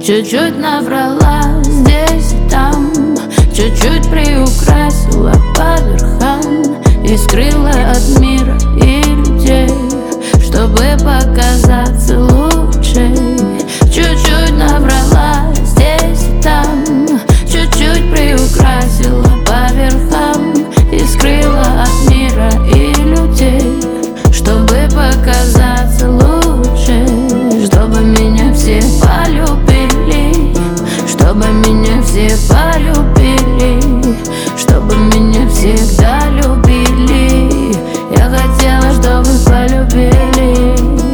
Чуть-чуть наврала здесь и там, чуть-чуть приукрасила по верхам и скрыла от мира и людей, чтобы показаться лучше. Чуть-чуть наврала здесь и там, чуть-чуть приукрасила по верхам и скрыла от мира и людей, чтобы показаться лучше. Чтобы меня все полюбили, чтобы меня все полюбили, чтобы меня всегда любили. Я хотела, чтобы полюбили.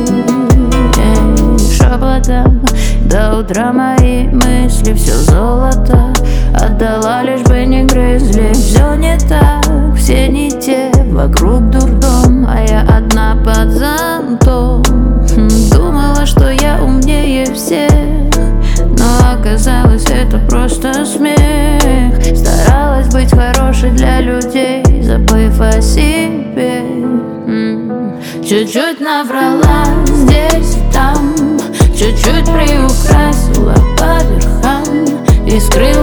Шепотом до утра мои мысли все золото отдала, лишь бы не грызли. Все не так, все не те, вокруг дурдом, а я одна под зонтом. Думала, что я умнее всех, но оказалось, это просто смех. Старалась быть хорошей для людей, забыв о себе. Чуть-чуть наврала здесь и там, чуть-чуть приукрасила по верхам и скрыла